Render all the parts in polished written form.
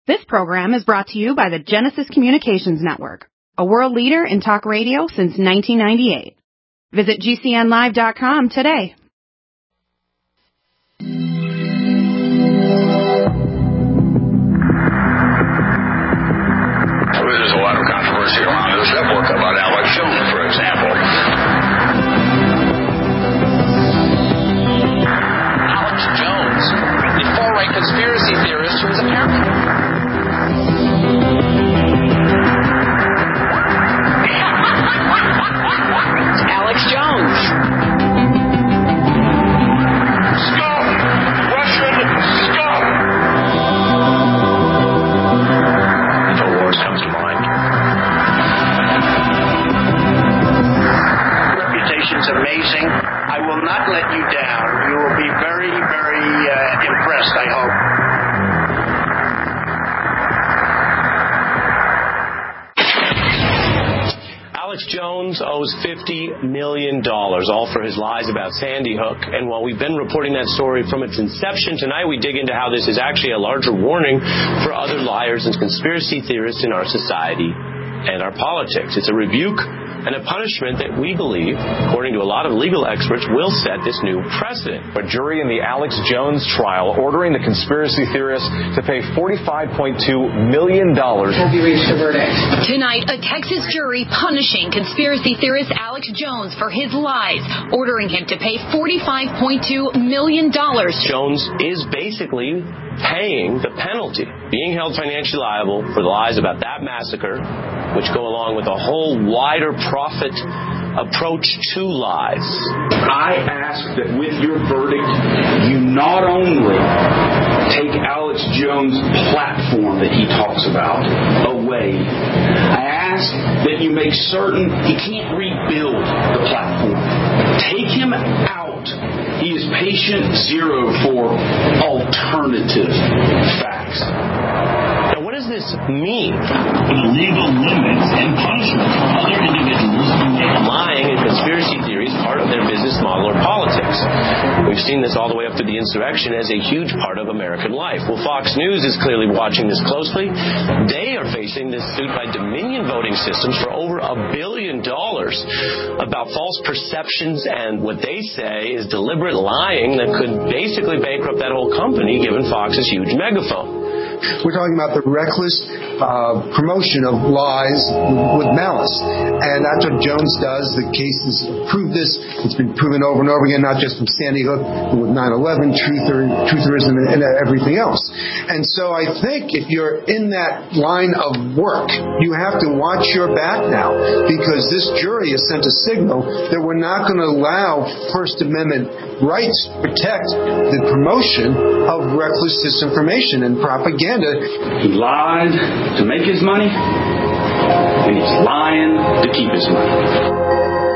This program is brought to you by the Genesis Communications Network, a world leader in talk radio since 1998. Visit GCNlive.com today. There's a lot of controversy around this network about Alex Jones, for example. Alex Jones, the far-right conspiracy theorist who is apparently... Alex Jones. Scum! Russian scum! InfoWars comes to mind. Reputation's amazing. I will not let you down. You will be very, very impressed, I hope. Alex Jones owes $50 million, all for his lies about Sandy Hook. And while we've been reporting that story from its inception, tonight we dig into how this is actually a larger warning for other liars and conspiracy theorists in our society and our politics. It's a rebuke and a punishment that we believe, according to a lot of legal experts, will set this new precedent. A jury in the Alex Jones trial ordering the conspiracy theorist to pay $45.2 million. Have you reached a verdict? Tonight, a Texas jury punishing conspiracy theorist Alex Jones for his lies, ordering him to pay $45.2 million. Jones is basically paying the penalty, being held financially liable for the lies about that massacre, which go along with a whole wider profit approach to lies. I ask that with your verdict, you not only take Alex Jones' platform that he talks about away, I ask that you make certain he can't rebuild the platform. Take him out. He is patient zero for alternative facts. Now, what does this mean? The legal limits and punishment for other individuals who make Lying and conspiracy theories part of their business model or politics. We've seen this all the way up to the insurrection as a huge part of American life. Well, Fox News is clearly watching this closely. They are facing this suit by Dominion Voting Systems for over $1 billion about false perceptions and what they say is deliberate lying that could basically bankrupt that whole company given Fox's huge megaphone. We're talking about the reckless promotion of lies with malice. And that's what Jones does. The cases prove this. It's been proven over and over again, not just from Sandy Hook, but with 9/11, trutherism, and everything else. And so I think if you're in that line of work, you have to watch your back now, because this jury has sent a signal that we're not going to allow First Amendment rights protect the promotion of reckless disinformation and propaganda. He lied to make his money, and he's lying to keep his money.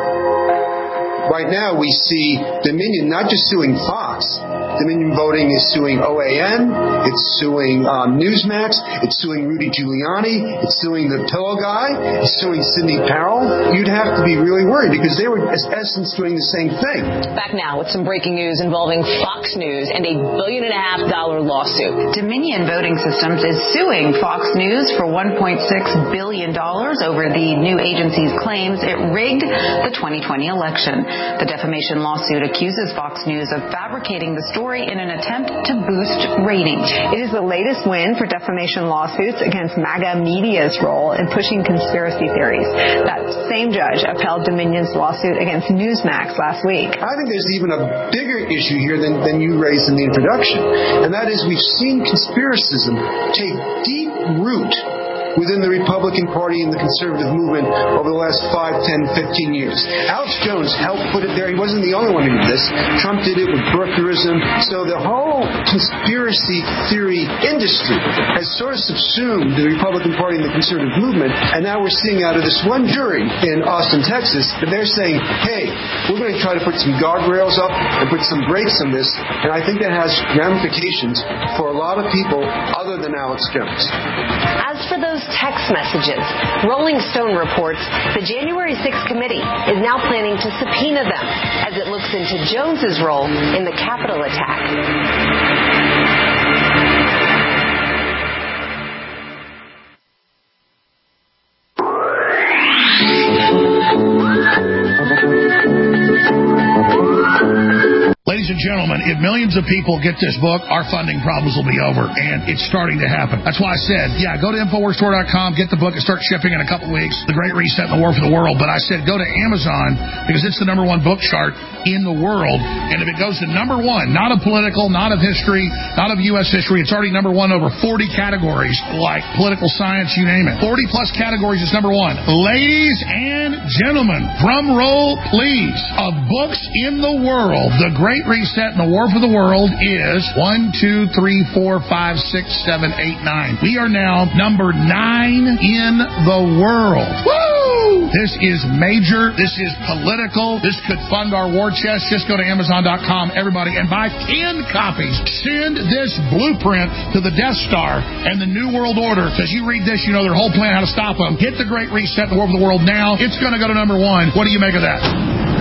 Right now we see Dominion not just suing Fox. Dominion Voting is suing OAN, it's suing Newsmax, it's suing Rudy Giuliani, it's suing the Pillow Guy, it's suing Sidney Powell. You'd have to be really worried because they were, in essence, doing the same thing. Back now with some breaking news involving Fox News and $1.5 billion lawsuit. Dominion Voting Systems is suing Fox News for $1.6 billion over the new agency's claims it rigged the 2020 election. The defamation lawsuit accuses Fox News of fabricating the story in an attempt to boost ratings. It is the latest win for defamation lawsuits against MAGA media's role in pushing conspiracy theories. That same judge upheld Dominion's lawsuit against Newsmax last week. I think there's even a bigger issue here than you raised in the introduction, and that is we've seen conspiracism take deep root within the Republican Party and the conservative movement over the last 5, 10, 15 years. Alex Jones helped put it there. He wasn't the only one who did this. Trump did it with birtherism. So the whole conspiracy theory industry has sort of subsumed the Republican Party and the conservative movement, and now we're seeing out of this one jury in Austin, Texas, that they're saying, hey, we're going to try to put some guardrails up and put some brakes on this, and I think that has ramifications for a lot of people other than Alex Jones. As for those text messages, Rolling Stone reports the January 6th committee is now planning to subpoena them as it looks into Jones's role in the Capitol attack. Ladies and gentlemen, if millions of people get this book, our funding problems will be over, and it's starting to happen. That's why I said, go to InfoWarsStore.com, get the book, and start shipping in a couple weeks. The Great Reset and the War for the World. But I said, go to Amazon, because it's the #1 book chart in the world, and if it goes to #1, not of political, not of history, not of U.S. history, it's already #1 over 40 categories, like political science, you name it. 40-plus categories is #1. Ladies and gentlemen, drum roll, please. Of books in the world, The Great Reset and the War for the World is 1, 2, 3, 4, 5, 6, 7, 8, 9. We are now number 9 in the world. Woo! This is major. This is political. This could fund our war chest. Just go to Amazon.com, everybody, and buy 10 copies. Send this blueprint to the Death Star and the New World Order, because you read this, you know their whole plan, how to stop them. Get The Great Reset and the War for the World now. It's going to go to #1. What do you make of that?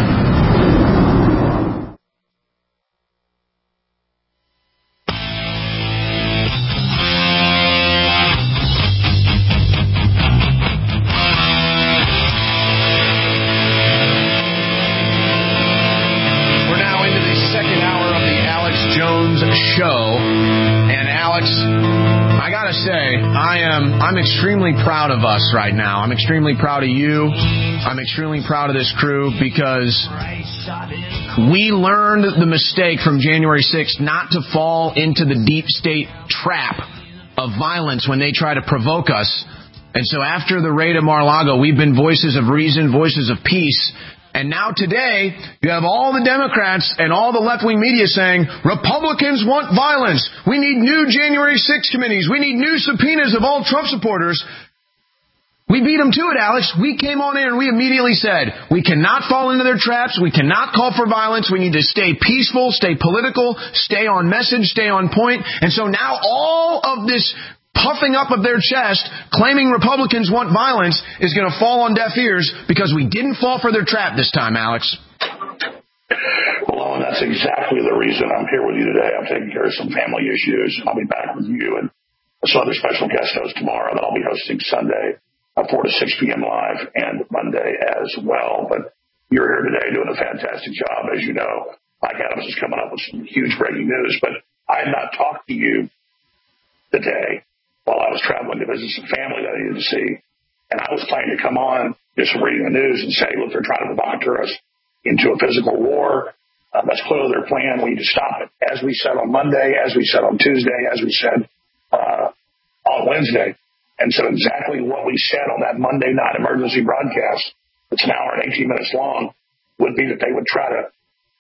I'm extremely proud of us right now. I'm extremely proud of you. I'm extremely proud of this crew, because we learned the mistake from January 6th not to fall into the deep state trap of violence when they try to provoke us. And so after the raid of Mar-a-Lago, we've been voices of reason, voices of peace. And now today, you have all the Democrats and all the left-wing media saying, Republicans want violence. We need new January 6th committees. We need new subpoenas of all Trump supporters. We beat them to it, Alex. We came on air and we immediately said, we cannot fall into their traps. We cannot call for violence. We need to stay peaceful, stay political, stay on message, stay on point. And so now all of this puffing up of their chest, claiming Republicans want violence, is going to fall on deaf ears because we didn't fall for their trap this time, Alex. Well, and that's exactly the reason I'm here with you today. I'm taking care of some family issues. I'll be back with you and some other special guest hosts tomorrow that I'll be hosting Sunday, 4 to 6 p.m. live, and Monday as well. But you're here today doing a fantastic job. As you know, Mike Adams is coming up with some huge breaking news, but I had not talked to you today while I was traveling to visit some family that I needed to see. And I was planning to come on just from reading the news and say, look, they're trying to provoke us into a physical war. That's clearly their plan. We need to stop it. As we said on Monday, as we said on Tuesday, as we said on Wednesday. And so exactly what we said on that Monday night emergency broadcast, that's an hour and 18 minutes long, would be that they would try to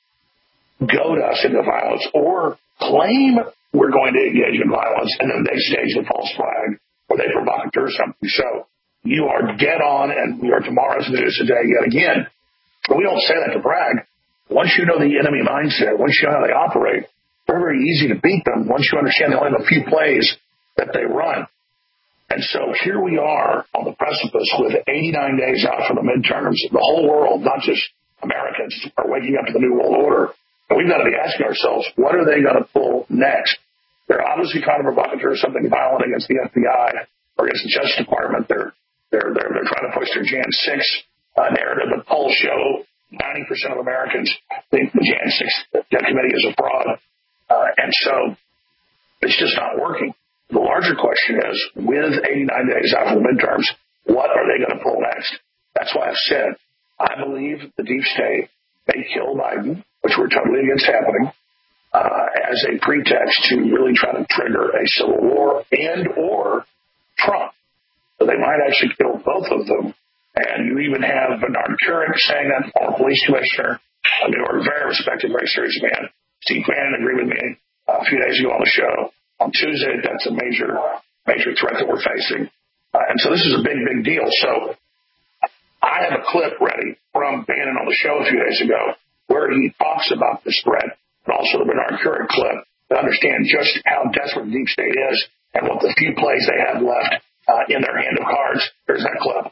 goad us into violence or claim we're going to engage in violence, and then they stage the false flag or they provoke or something. So you are dead on, and we are tomorrow's news today yet again. But we don't say that to brag. Once you know the enemy mindset, once you know how they operate, very, very easy to beat them once you understand they only have a few plays that they run. And so here we are on the precipice with 89 days out from the midterms. The whole world, not just Americans, are waking up to the New World Order. And we've got to be asking ourselves, what are they going to pull next? They're obviously trying to provoke something violent against the FBI or against the Justice Department. They're trying to push their Jan 6 narrative. The polls show 90% of Americans think the Jan 6 committee is a fraud. And so it's just not working. The larger question is, with 89 days after the midterms, what are they going to pull next? That's why I've said I believe the deep state may kill Biden, which we're totally against happening, as a pretext to really try to trigger a civil war and or Trump. So they might actually kill both of them. And you even have Bernard Kerik saying that, former police commissioner, a New York, very respected, very serious man. Steve Bannon agreed with me a few days ago on the show. On Tuesday, that's a major threat that we're facing. And so this is a big, big deal. So I have a clip ready from Bannon on the show a few days ago where he talks about this threat, but also the Bernard Kerik clip to understand just how desperate the deep state is and what the few plays they have left in their hand of cards. Here's that clip.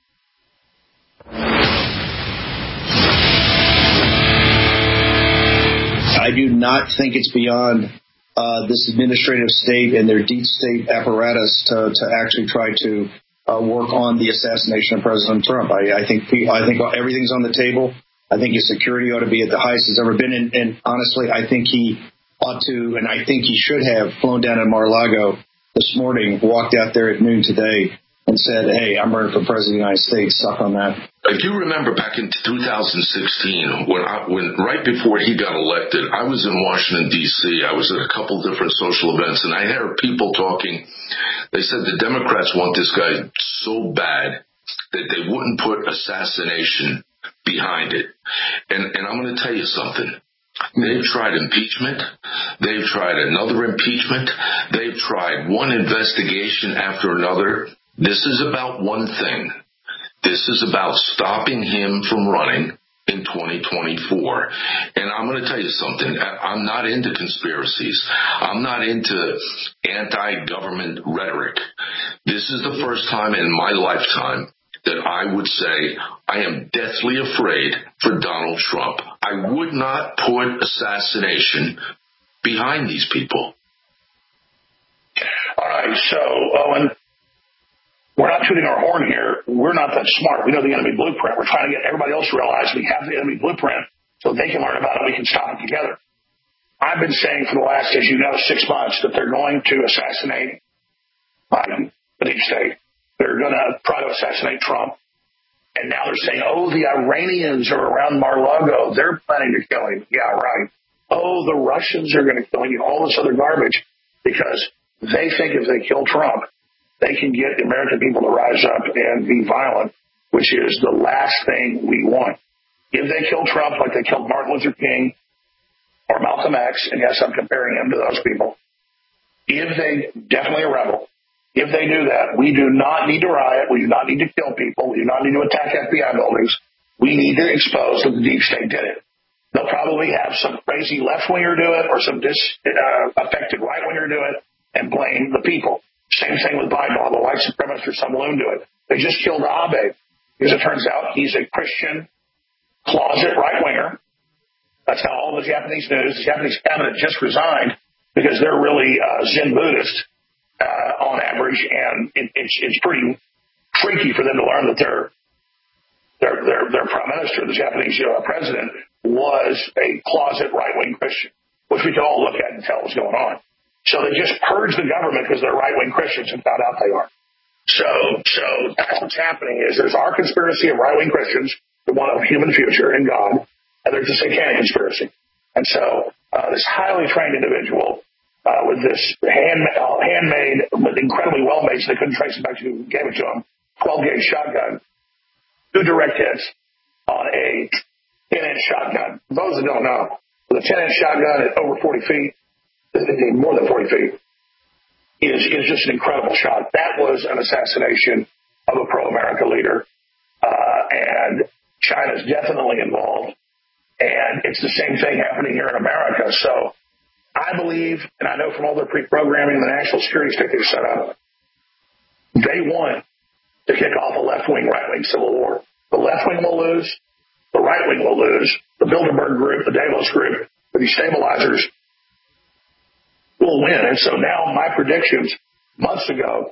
I do not think it's beyond this administrative state and their deep state apparatus to actually try to work on the assassination of President Trump. I think everything's on the table. I think his security ought to be at the highest it's ever been. And honestly, I think he ought to, and I think he should have flown down to Mar-a-Lago this morning, walked out there at noon today, and said, hey, I'm running for president of the United States. Suck on that. I do remember back in 2016, when right before he got elected, I was in Washington, D.C. I was at a couple different social events, and I heard people talking. They said the Democrats want this guy so bad that they wouldn't put assassination behind it. And I'm going to tell you something. They've tried impeachment. They've tried another impeachment. They've tried one investigation after another. This is about one thing. This is about stopping him from running in 2024. And I'm going to tell you something. I'm not into conspiracies. I'm not into anti-government rhetoric. This is the first time in my lifetime that I would say I am deathly afraid for Donald Trump. I would not put assassination behind these people. All right, so, Owen, we're not tooting our horn here. We're not that smart. We know the enemy blueprint. We're trying to get everybody else to realize we have the enemy blueprint so they can learn about it and we can stop it together. I've been saying for the last, as you know, 6 months that they're going to assassinate Biden, the deep state. They're going to try to assassinate Trump. And now they're saying, oh, the Iranians are around Mar-a-Lago. They're planning to kill him. Yeah, right. Oh, the Russians are going to kill him. All this other garbage. Because they think if they kill Trump, they can get the American people to rise up and be violent, which is the last thing we want. If they kill Trump like they killed Martin Luther King or Malcolm X, and yes, I'm comparing him to those people, if they definitely a rebel, if they do that, we do not need to riot. We do not need to kill people. We do not need to attack FBI buildings. We need to expose that the deep state did it. They'll probably have some crazy left-winger do it or some disaffected right-winger do it and blame the people. Same thing with Biden, all the white supremacists or some loon do it. They just killed Abe because it turns out he's a Christian closet right-winger. That's how all the Japanese news, the Japanese cabinet just resigned because they're really Zen Buddhist. On average, and it's pretty freaky for them to learn that their prime minister, the Japanese president, was a closet right-wing Christian, which we can all look at and tell what's going on. So they just purged the government because they're right-wing Christians and found out they are. So that's what's happening is there's our conspiracy of right-wing Christians that want a human future in God, and there's the satanic conspiracy. And so this highly trained individual with this handmade, but incredibly well-made, so they couldn't trace it back to who gave it to them, 12-gauge shotgun, 2 direct hits on a 10-inch shotgun. For those that don't know, with a 10-inch shotgun at over 40 feet, more than 40 feet, is just an incredible shot. That was an assassination of a pro-America leader, and China's definitely involved, and it's the same thing happening here in America. So I believe, and I know from all their pre-programming, the national security state they've set up, they want to kick off a left-wing, right-wing civil war. The left-wing will lose. The right-wing will lose. The Bilderberg group, the Davos group, the destabilizers will win. And so now my predictions 6 months ago,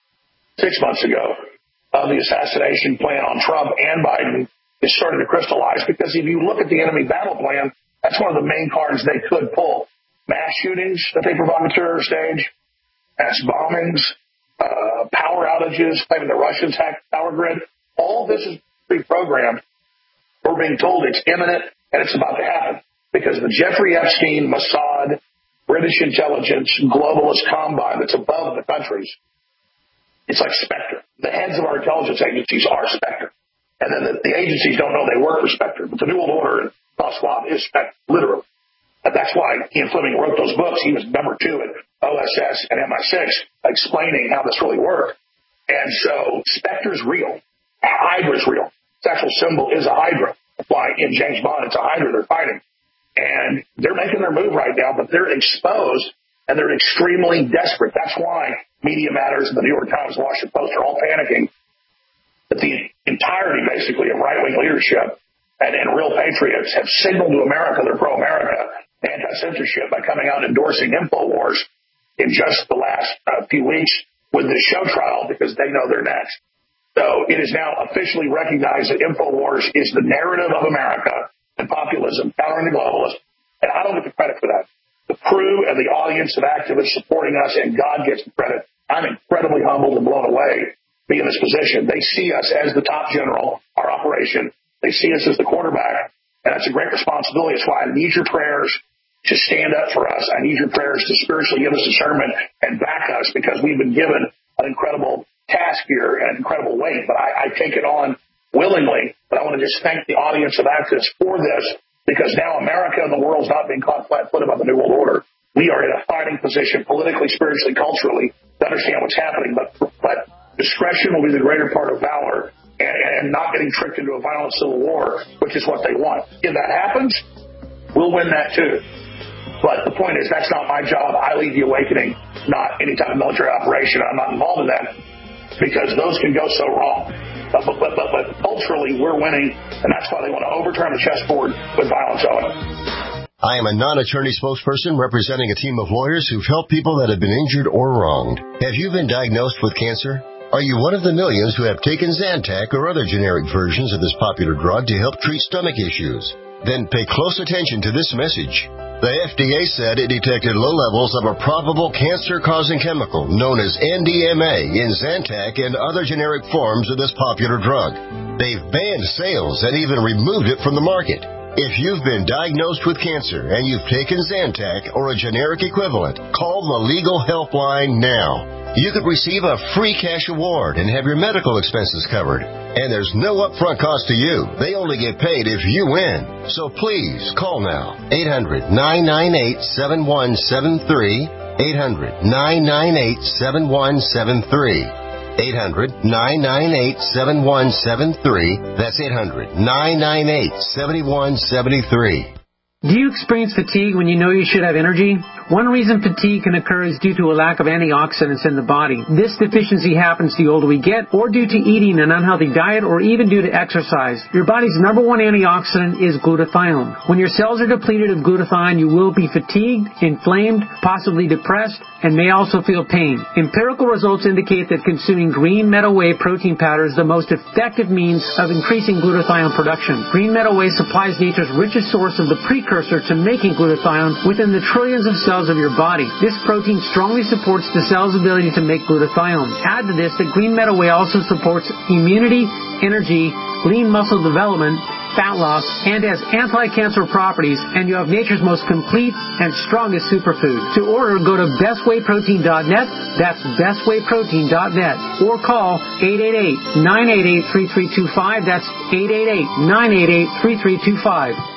of the assassination plan on Trump and Biden is starting to crystallize because if you look at the enemy battle plan, that's one of the main cards they could pull. Mass shootings that they provocateur stage, mass bombings, power outages, claiming the Russians hacked the power grid. All this is pre-programmed. We're being told it's imminent and it's about to happen because the Jeffrey Epstein, Mossad, British intelligence, globalist combine that's above the countries, it's like Spectre. The heads of our intelligence agencies are Spectre. And then the agencies don't know they work for Spectre. But the New World Order in Klaus Schwab is Spectre, literally. And that's why Ian Fleming wrote those books. He was number 2 at OSS and MI6 explaining how this really worked. And so Spectre's real. Hydra's real. Its actual symbol is a Hydra. That's why in James Bond it's a Hydra they're fighting. And they're making their move right now, but they're exposed and they're extremely desperate. That's why Media Matters and the New York Times, Washington Post are all panicking that the entirety basically of right-wing leadership and real patriots have signaled to America they're pro-America, anti-censorship by coming out and endorsing InfoWars in just the last few weeks with the show trial because they know they're next. So it is now officially recognized that InfoWars is the narrative of America and populism, countering the globalists. And I don't get the credit for that. The crew and the audience of activists supporting us, and God gets the credit. I'm incredibly humbled and blown away to be in this position. They see us as the top general, our operation. They see us as the quarterback, and that's a great responsibility. That's why I need your prayers to stand up for us. I need your prayers to spiritually give us discernment and back us, because we've been given an incredible task here and an incredible weight. But I take it on willingly. But I want to just thank the audience of activists for this, because now America and the world is not being caught flat-footed by the New World Order. We are in a fighting position politically, spiritually, culturally to understand what's happening. But discretion will be the greater part of valor, and not getting tricked into a violent civil war, which is what they want. If that happens, we'll win that too. But the point is, that's not my job. I lead the awakening, not any type of military operation. I'm not involved in that, because those can go so wrong. But culturally, we're winning, and that's why they want to overturn the chessboard with violence on it. I am a non-attorney spokesperson representing a team of lawyers who've helped people that have been injured or wronged. Have you been diagnosed with cancer? Are you one of the millions who have taken Zantac or other generic versions of this popular drug to help treat stomach issues? Then pay close attention to this message. The FDA said it detected low levels of a probable cancer-causing chemical known as NDMA in Zantac and other generic forms of this popular drug. They've banned sales and even removed it from the market. If you've been diagnosed with cancer and you've taken Zantac or a generic equivalent, call the Legal Helpline now. You could receive a free cash award and have your medical expenses covered. And there's no upfront cost to you. They only get paid if you win. So please, call now. 800-998-7173. 800-998-7173. 800-998-7173. That's 800-998-7173. Do you experience fatigue when you know you should have energy? One reason fatigue can occur is due to a lack of antioxidants in the body. This deficiency happens the older we get, or due to eating an unhealthy diet, or even due to exercise. Your body's number one antioxidant is glutathione. When your cells are depleted of glutathione, you will be fatigued, inflamed, possibly depressed, and may also feel pain. Empirical results indicate that consuming green meadow whey protein powder is the most effective means of increasing glutathione production. Green meadow whey supplies nature's richest source of the precursor to making glutathione within the trillions of cells of your body. This protein strongly supports the cell's ability to make glutathione. Add to this that green meadow whey also supports immunity, energy, lean muscle development, fat loss, and has anti-cancer properties, and you have nature's most complete and strongest superfood. To order, go to bestwayprotein.net. That's bestwayprotein.net. Or call 888-988-3325. That's 888-988-3325.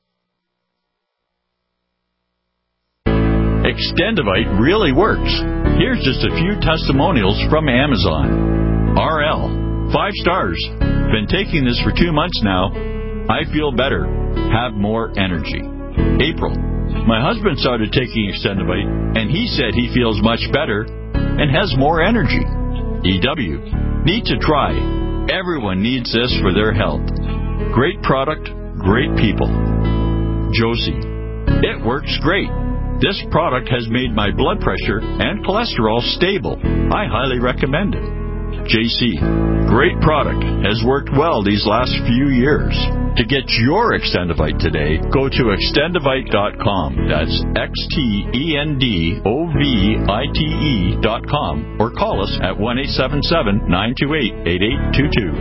Extendivite really works. Here's just a few testimonials from Amazon. RL, 5 stars. Been taking this for 2 months now. I feel better. Have more energy. April, my husband started taking Extendivite, and he said he feels much better and has more energy. EW, need to try. Everyone needs this for their health. Great product, great people. Josie, it works great. This product has made my blood pressure and cholesterol stable. I highly recommend it. JC, great product. Has worked well these last few years. To get your Extendivite today, go to extendivite.com. That's extendovite.com, or call us at 1-877-928-8822.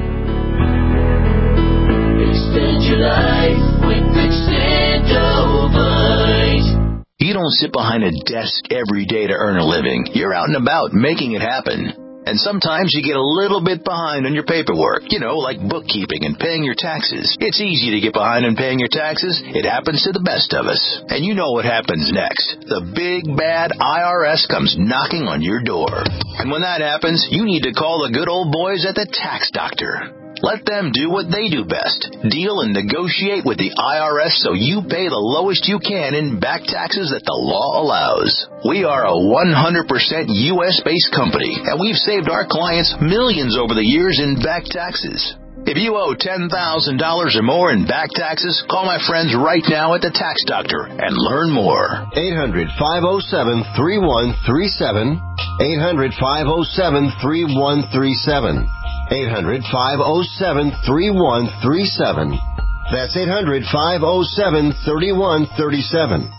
Extend your life with Extendovite. You don't sit behind a desk every day to earn a living. You're out and about making it happen. And sometimes you get a little bit behind on your paperwork, like bookkeeping and paying your taxes. It's easy to get behind on paying your taxes. It happens to the best of us. And you know what happens next. The big, bad IRS comes knocking on your door. And when that happens, you need to call the good old boys at the Tax Doctor. Let them do what they do best. Deal and negotiate with the IRS so you pay the lowest you can in back taxes that the law allows. We are a 100% U.S.-based company, and we've saved our clients millions over the years in back taxes. If you owe $10,000 or more in back taxes, call my friends right now at the Tax Doctor and learn more. 800-507-3137. 800-507-3137. 800-507-3137. That's 800-507-3137.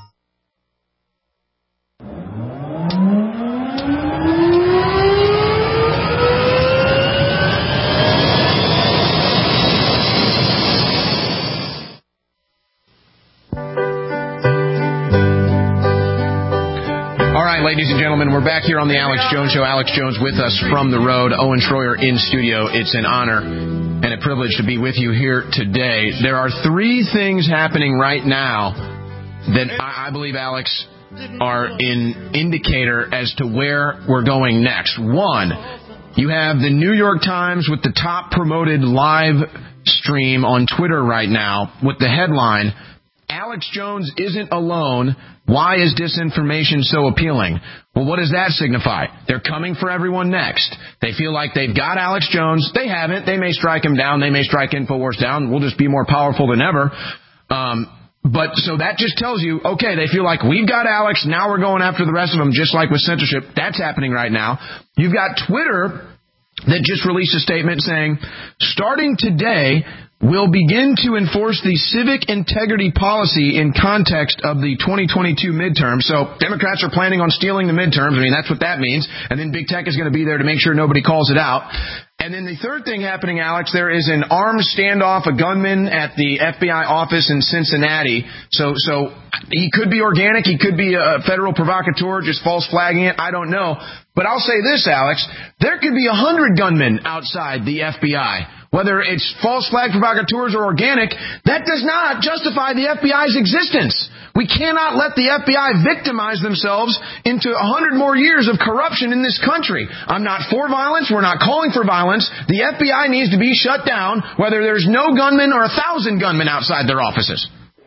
All right, ladies and gentlemen, we're back here on the Alex Jones Show. Alex Jones with us from the road. Owen Schroyer in studio. It's an honor and a privilege to be with you here today. There are three things happening right now that I believe, Alex, are an indicator as to where we're going next. One, you have the New York Times with the top promoted live stream on Twitter right now with the headline, Alex Jones isn't alone. Why is disinformation so appealing? Well, what does that signify? They're coming for everyone next. They feel like they've got Alex Jones. They haven't. They may strike him down. They may strike InfoWars down. We'll just be more powerful than ever. But so that just tells you, okay, they feel like we've got Alex. Now we're going after the rest of them, just like with censorship. That's happening right now. You've got Twitter that just released a statement saying, starting today, we'll begin to enforce the civic integrity policy in context of the 2022 midterms. So Democrats are planning on stealing the midterms. I mean, that's what that means. And then big tech is going to be there to make sure nobody calls it out. And then the third thing happening, Alex, there is an armed standoff, a gunman at the FBI office in Cincinnati. So he could be organic. He could be a federal provocateur, just false flagging it. I don't know. But I'll say this, Alex, there could be 100 gunmen outside the FBI. Whether it's false flag provocateurs or organic, that does not justify the FBI's existence. We cannot let the FBI victimize themselves into 100 more years of corruption in this country. I'm not for violence. We're not calling for violence. The FBI needs to be shut down, whether there's no gunmen or 1,000 gunmen outside their offices.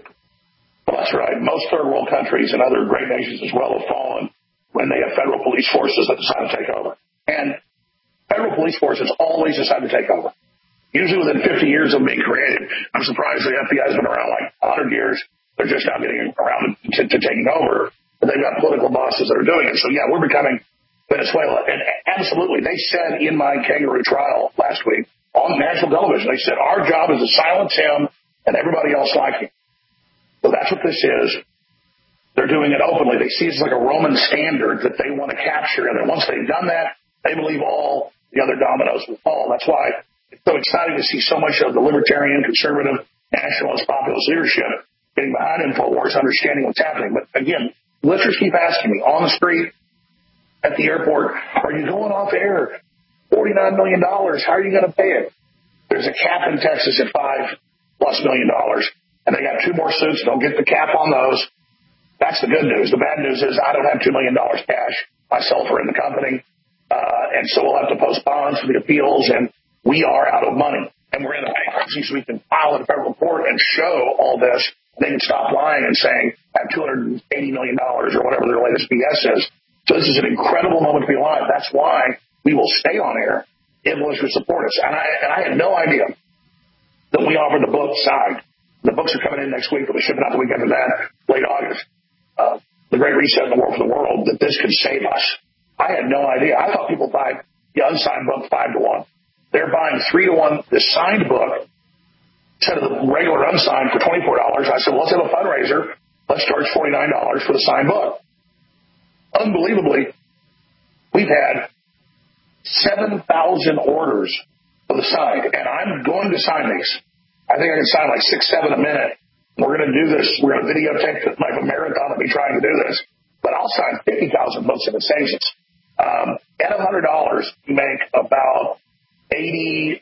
Well, that's right. Most third world countries and other great nations as well have fallen when they have federal police forces that decide to take over. And federal police forces always decide to take over. Usually within 50 years of being created. I'm surprised the FBI has been around like 100 years. They're just now getting around to taking over. But they've got political bosses that are doing it. So, yeah, we're becoming Venezuela. And absolutely, they said in my kangaroo trial last week on national television, they said our job is to silence him and everybody else like him. So that's what this is. They're doing it openly. They see it as like a Roman standard that they want to capture. And then once they've done that, they believe all the other dominoes will fall. That's why it's so exciting to see so much of the libertarian, conservative, nationalist, populist leadership getting behind InfoWars, understanding what's happening. But again, listeners keep asking me on the street, at the airport, are you going off air? $49 million. How are you going to pay it? There's a cap in Texas at $5+ million. And they got 2 more suits. They'll get the cap on those. That's the good news. The bad news is I don't have $2 million cash myself or in the company. And so we'll have to post bonds for the appeals, and we are out of money. And we're in a bankruptcy, so we can file in a federal court and show all this. They can stop lying and saying, I have $280 million or whatever their latest BS is. So this is an incredible moment to be alive. That's why we will stay on air. Influence will support us. And I had no idea that we offered the book signed. The books are coming in next week. We'll be shipping out the week after that, late August. The Great Reset in the War for the World, that this could save us. I had no idea. I thought people buy the unsigned book 5-1. They're buying 3-1 the signed book instead of the regular unsigned for $24. I said, well, let's have a fundraiser. Let's charge $49 for the signed book. Unbelievably, we've had 7,000 orders for the signed, and I'm going to sign these. I think I can sign like 6-7 a minute. We're going to do this. We're going to videotape like a marathon of me trying to do this. But I'll sign 50,000 books if it saves us. At $100, you make about $86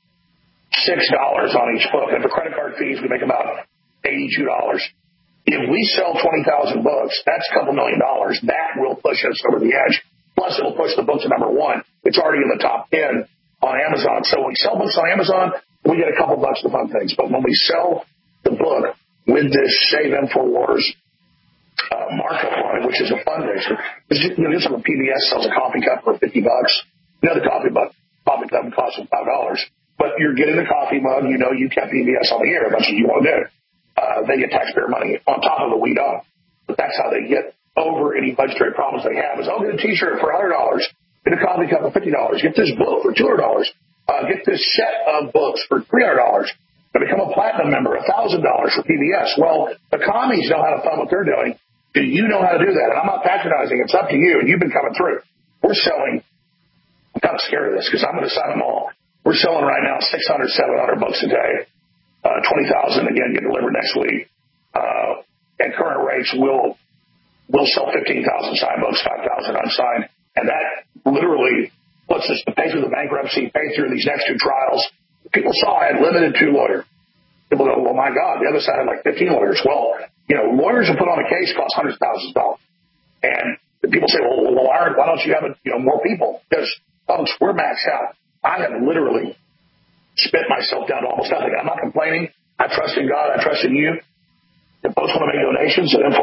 on each book. And for credit card fees, we make about $82. If we sell 20,000 books, that's a couple $1 million. That will push us over the edge. Plus, it will push the book to number 1. It's already in the top 10 on Amazon. So when we sell books on Amazon, we get a couple bucks to fund things. But when we sell the book with this Save InfoWars markup on it, which is a fundraiser, just like a PBS sells a coffee cup for $50. The coffee cup costs $5. But you're getting the coffee mug. You know you kept PBS on the air as much as you want to do. They get taxpayer money on top of what we don't. But that's how they get over any budgetary problems they have. Is I'll get a T-shirt for $100, get a coffee cup for $50, get this book for $200. get this set of books for $300. To become a platinum member, $1,000 for PBS. Well, the commies know how to fund what they're doing. Do you know how to do that? And I'm not patronizing. It's up to you, and you've been coming through. We're selling, I'm kind of scared of this because I'm going to sign them all. We're selling right now 600, 700 books a day. 20,000, again, get delivered next week. At current rates, we'll sell 15,000 signed books, 5,000 unsigned. And that literally puts us to pay through the bankruptcy, pay through these next two trials. People saw I had limited 2 lawyers. People go, well, my God, the other side had like 15 lawyers. Well, lawyers who put on a case cost hundreds of thousands of dollars. And people say, well, why don't you have more people? Because, folks, we're maxed out. I have literally spit myself down to almost nothing. I'm not complaining. I trust in God. I trust in you. If folks want to make donations at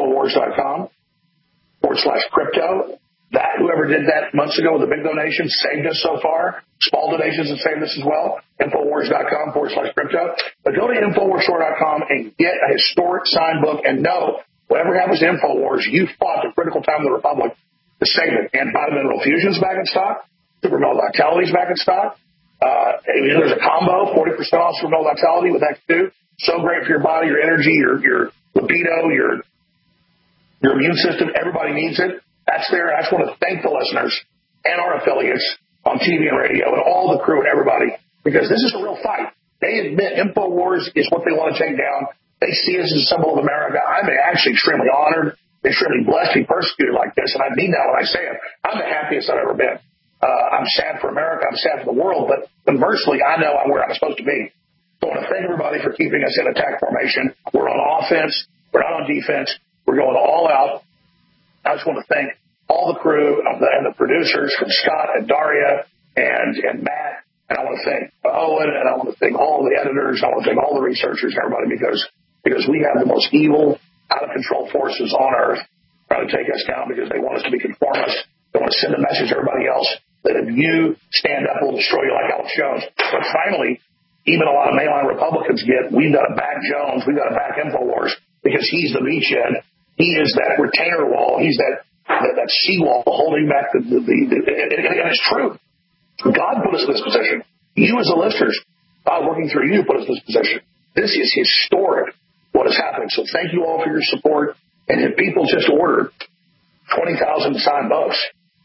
Infowars.com/crypto, whoever did that months ago with a big donation saved us so far. Small donations have saved us as well. Infowars.com/crypto. But go to Infowarsstore.com and get a historic signed book and know whatever happens to Infowars, you fought the critical time of the Republic to save it. And Vitamineral Fusion's back in stock. Super Male Vitality's back in stock. There's a combo, 40% off Super Male Vitality with X2. So great for your body, your energy, your libido, your immune system. Everybody needs it. That's there. I just want to thank the listeners and our affiliates on TV and radio and all the crew and everybody, because this is a real fight. They admit InfoWars is what they want to take down. They see us as a symbol of America. I'm actually extremely honored, extremely blessed to be persecuted like this, and I mean that when I say it. I'm the happiest I've ever been. I'm sad for America. I'm sad for the world, but conversely, I know I'm where I'm supposed to be. So I want to thank everybody for keeping us in attack formation. We're on offense. We're not on defense. We're going all out. I just want to thank all the crew and the producers from Scott and Daria and Matt. And I want to thank Owen, and I want to thank all the editors. I want to thank all the researchers and everybody because we have the most evil, out-of-control forces on Earth trying to take us down because they want us to be conformists. They want to send a message to everybody else that if you stand up, we'll destroy you like Alex Jones. But finally, even a lot of mainline Republicans we've got to back Jones. We've got to back InfoWars because he's the beachhead. He is that retainer wall. He's that seawall holding back and it's true. God put us in this position. You as the listeners, God working through you put us in this position. This is historic, what is happening. So thank you all for your support. And if people just order 20,000 signed books,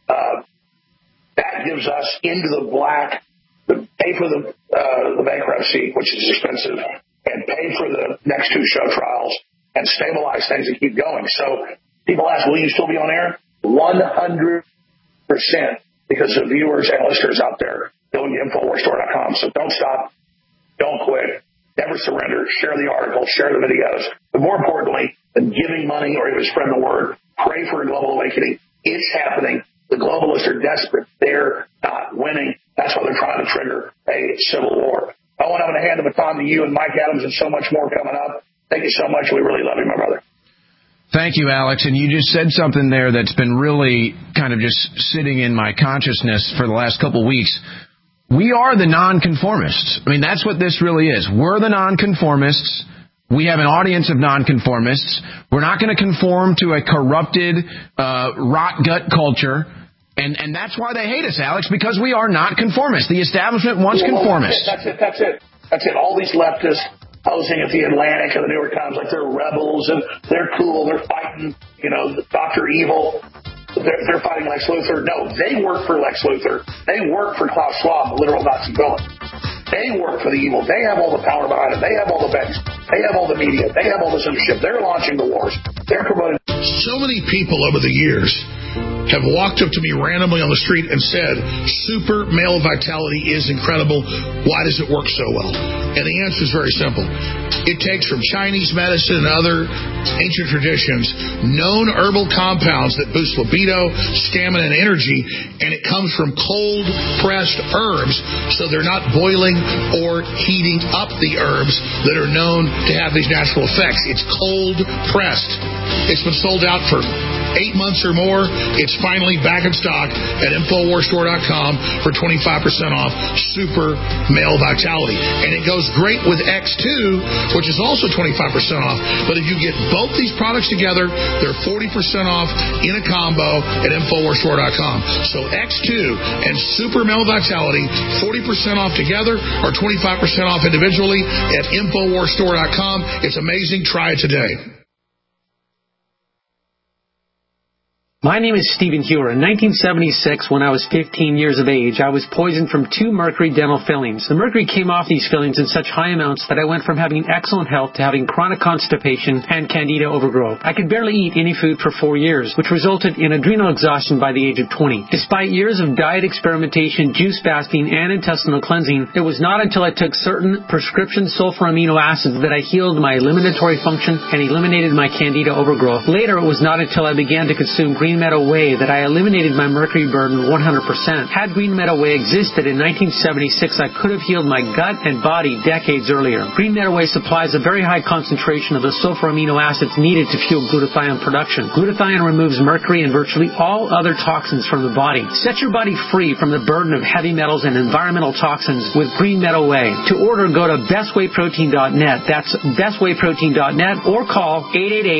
that gives us into the black to pay for the bankruptcy, which is expensive, and pay for the next 2 show trials and stabilize things and keep going. So people ask, will you still be on air? 100%, because the viewers and listeners out there going to Infowarsstore.com. So don't stop. Don't quit. Never surrender. Share the articles. Share the videos. But more importantly than giving money or even spreading the word, pray for a global awakening. It's happening. The globalists are desperate. They're not winning. That's why they're trying to trigger a civil war. Owen, I'm going to hand the baton to you and Mike Adams and so much more coming up. Thank you so much. We really love you, my brother. Thank you, Alex. And you just said something there that's been really kind of just sitting in my consciousness for the last couple of weeks. We are the nonconformists. I mean, that's what this really is. We're the nonconformists. We have an audience of nonconformists. We're not going to conform to a corrupted, rot gut culture. And that's why they hate us, Alex, because we are not conformists. The establishment wants conformists. That's it. All these leftists posing at the Atlantic and the New York Times like they're rebels and they're cool. They're fighting, Dr. Evil. They're fighting Lex Luthor. No, they work for Lex Luthor. They work for Klaus Schwab, the literal Nazi villain. They work for the evil. They have all the power behind it. They have all the banks. They have all the media. They have all the censorship. They're launching the wars. They're promoting. So many people over the years have walked up to me randomly on the street and said, Super Male Vitality is incredible. Why does it work so well? And the answer is very simple. It takes from Chinese medicine and other ancient traditions known herbal compounds that boost libido, stamina, and energy, and it comes from cold-pressed herbs, so they're not boiling or heating up the herbs that are known to have these natural effects. It's cold-pressed. It's been sold out for 8 months or more. It's finally back in stock at InfoWarsStore.com for 25% off Super Male Vitality. And it goes great with X2, which is also 25% off. But if you get both these products together, they're 40% off in a combo at InfoWarsStore.com. So X2 and Super Male Vitality, 40% off together or 25% off individually at InfoWarsStore.com. It's amazing. Try it today. My name is Stephen Hewer. In 1976, when I was 15 years of age, I was poisoned from 2 mercury dental fillings. The mercury came off these fillings in such high amounts that I went from having excellent health to having chronic constipation and candida overgrowth. I could barely eat any food for 4 years, which resulted in adrenal exhaustion by the age of 20. Despite years of diet experimentation, juice fasting, and intestinal cleansing, it was not until I took certain prescription sulfur amino acids that I healed my eliminatory function and eliminated my candida overgrowth. Later, it was not until I began to consume Green Meadow Whey that I eliminated my mercury burden 100%. Had Green Meadow Whey existed in 1976, I could have healed my gut and body decades earlier. Green Meadow Whey supplies a very high concentration of the sulfur amino acids needed to fuel glutathione production. Glutathione removes mercury and virtually all other toxins from the body. Set your body free from the burden of heavy metals and environmental toxins with Green Meadow Whey. To order, go to bestwayprotein.net. That's bestwayprotein.net or call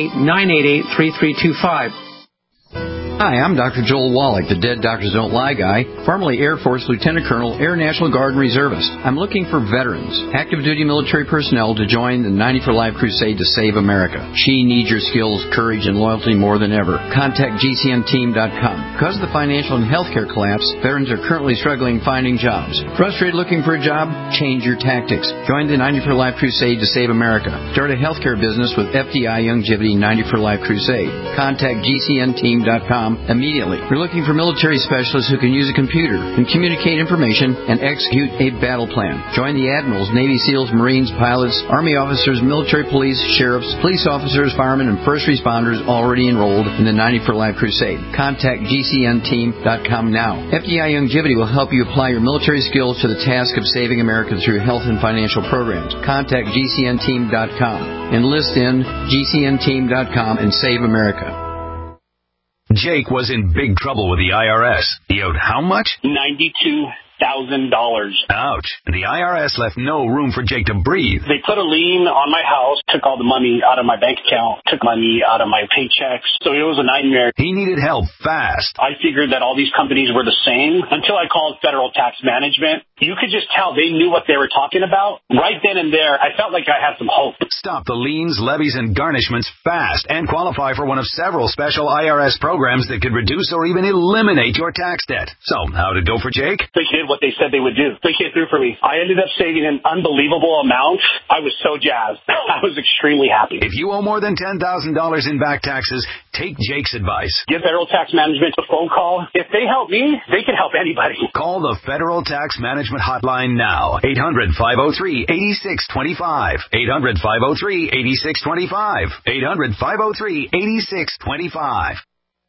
888-988-3325. Hi, I'm Dr. Joel Wallach, the Dead Doctors Don't Lie guy, formerly Air Force Lieutenant Colonel, Air National Guard and Reservist. I'm looking for veterans, active duty military personnel to join the 90 for Life crusade to save America. She needs your skills, courage, and loyalty more than ever. Contact GCNteam.com. Because of the financial and healthcare collapse, veterans are currently struggling finding jobs. Frustrated looking for a job? Change your tactics. Join the 90 for Life crusade to save America. Start a healthcare business with FDI Youngevity 90 for Life crusade. Contact GCNteam.com immediately. We're looking for military specialists who can use a computer and communicate information and execute a battle plan. Join the admirals, Navy SEALs, Marines, pilots, Army officers, military police, sheriffs, police officers, firemen, and first responders already enrolled in the 90 for Life crusade. Contact GCNteam.com now. FDI Youngevity will help you apply your military skills to the task of saving America through health and financial programs. Contact GCNteam.com. Enlist in GCNteam.com and save America. Jake was in big trouble with the IRS. He owed how much? $92,000. Ouch. The IRS left no room for Jake to breathe. They put a lien on my house, took all the money out of my bank account, took money out of my paychecks. So it was a nightmare. He needed help fast. I figured that all these companies were the same until I called Federal Tax Management. You could just tell they knew what they were talking about. Right then and there, I felt like I had some hope. Stop the liens, levies, and garnishments fast and qualify for one of several special IRS programs that could reduce or even eliminate your tax debt. So, how'd it go for Jake? They did what they said they would do. They came through for me. I ended up saving an unbelievable amount. I was so jazzed. I was extremely happy. If you owe more than $10,000 in back taxes, take Jake's advice. Give Federal Tax Management a phone call. If they help me, they can help anybody. Call the Federal Tax Management hotline now. 800-503-8625. 800-503-8625. 800-503-8625.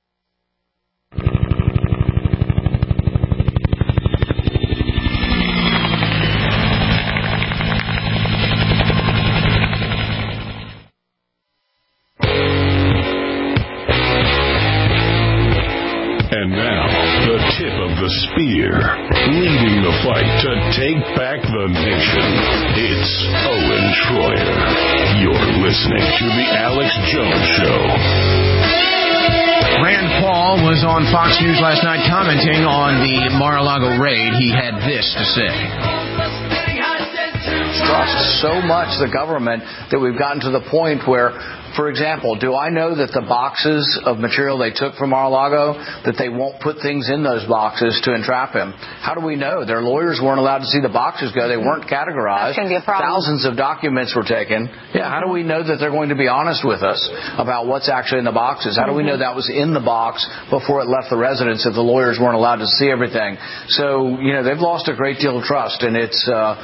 And now, the tip of the spear, leading the fight to take back the nation. It's Owen Schroyer. You're listening to The Alex Jones Show. Rand Paul was on Fox News last night commenting on the Mar-a-Lago raid. He had this to say. Trust so much the government that we've gotten to the point where, for example, do I know that the boxes of material they took from Mar-a-Lago, that they won't put things in those boxes to entrap him? How do we know? Their lawyers weren't allowed to see the boxes go. They weren't categorized. That's going to be a problem. Thousands of documents were taken. Yeah, how do we know that they're going to be honest with us about what's actually in the boxes? How do we know that was in the box before it left the residence if the lawyers weren't allowed to see everything? So, they've lost a great deal of trust, and it's...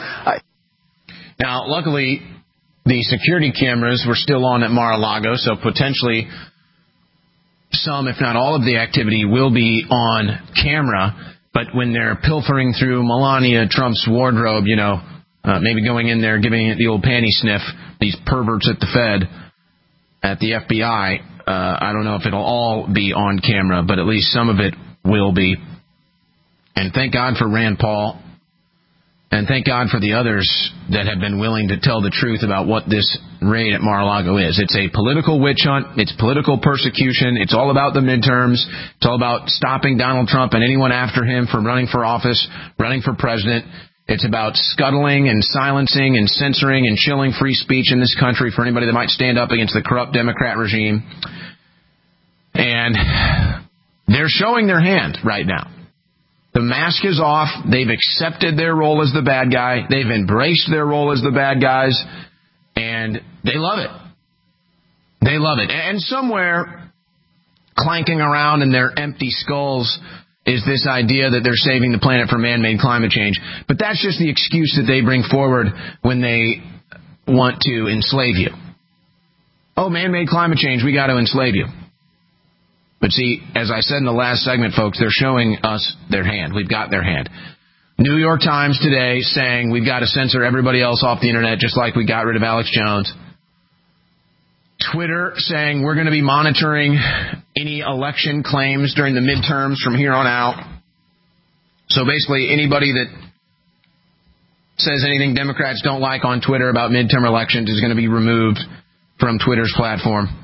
Now, luckily, the security cameras were still on at Mar-a-Lago, so potentially some, if not all of the activity will be on camera. But when they're pilfering through Melania Trump's wardrobe, maybe going in there, giving it the old panty sniff, these perverts at the Fed, at the FBI, I don't know if it'll all be on camera, but at least some of it will be. And thank God for Rand Paul. And thank God for the others that have been willing to tell the truth about what this raid at Mar-a-Lago is. It's a political witch hunt. It's political persecution. It's all about the midterms. It's all about stopping Donald Trump and anyone after him from running for office, running for president. It's about scuttling and silencing and censoring and chilling free speech in this country for anybody that might stand up against the corrupt Democrat regime. And they're showing their hand right now. The mask is off. They've accepted their role as the bad guy. They've embraced their role as the bad guys. And they love it. They love it. And somewhere clanking around in their empty skulls is this idea that they're saving the planet from man-made climate change. But that's just the excuse that they bring forward when they want to enslave you. Oh, man-made climate change, we got to enslave you. But see, as I said in the last segment, folks, they're showing us their hand. We've got their hand. New York Times today saying we've got to censor everybody else off the internet just like we got rid of Alex Jones. Twitter saying we're going to be monitoring any election claims during the midterms from here on out. So basically anybody that says anything Democrats don't like on Twitter about midterm elections is going to be removed from Twitter's platform.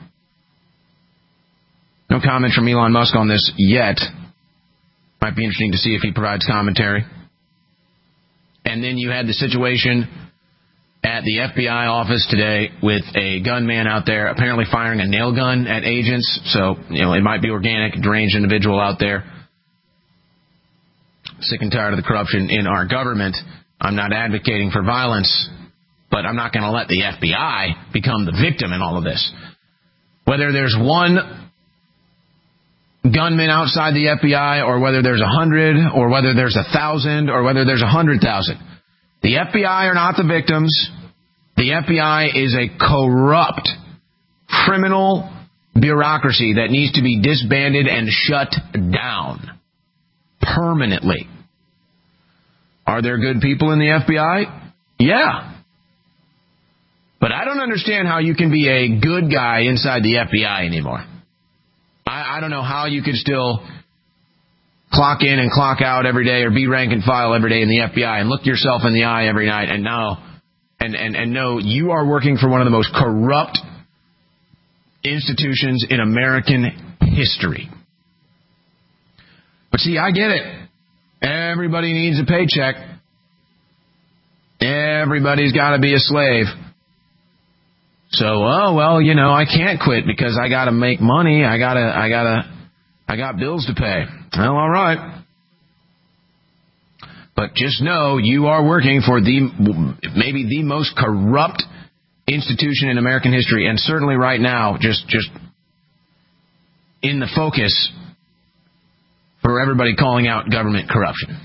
No comment from Elon Musk on this yet. Might be interesting to see if he provides commentary. And then you had the situation at the FBI office today with a gunman out there apparently firing a nail gun at agents. So, it might be organic, deranged individual out there. Sick and tired of the corruption in our government. I'm not advocating for violence, but I'm not going to let the FBI become the victim in all of this. Whether there's one gunmen outside the FBI, or whether there's 100, or whether there's 1,000, or whether there's 100,000. The FBI are not the victims. The FBI is a corrupt, criminal bureaucracy that needs to be disbanded and shut down permanently. Are there good people in the FBI? Yeah. But I don't understand how you can be a good guy inside the FBI anymore. I don't know how you could still clock in and clock out every day or be rank and file every day in the FBI and look yourself in the eye every night and know you are working for one of the most corrupt institutions in American history. But see, I get it. Everybody needs a paycheck. Everybody's got to be a slave. So, I can't quit because I got to make money. I got bills to pay. Well, all right. But just know you are working for maybe the most corrupt institution in American history, and certainly right now, just in the focus for everybody calling out government corruption.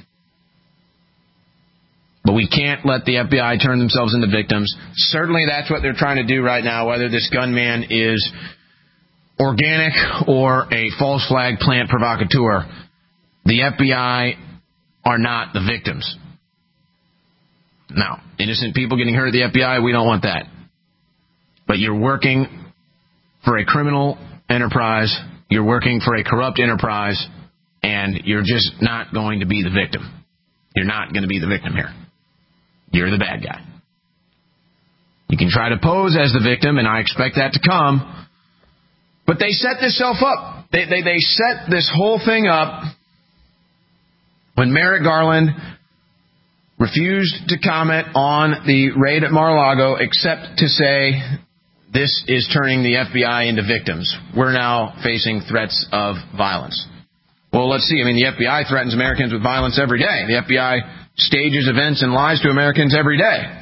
But we can't let the FBI turn themselves into victims. Certainly that's what they're trying to do right now, whether this gunman is organic or a false flag plant provocateur. The FBI are not the victims. Now, innocent people getting hurt at the FBI, we don't want that. But you're working for a criminal enterprise, you're working for a corrupt enterprise, and you're just not going to be the victim. You're not going to be the victim here. You're the bad guy. You can try to pose as the victim, and I expect that to come. But they set this self up. They set this whole thing up when Merrick Garland refused to comment on the raid at Mar-a-Lago except to say this is turning the FBI into victims. We're now facing threats of violence. Well, let's see. The FBI threatens Americans with violence every day. The FBI stages events and lies to Americans every day.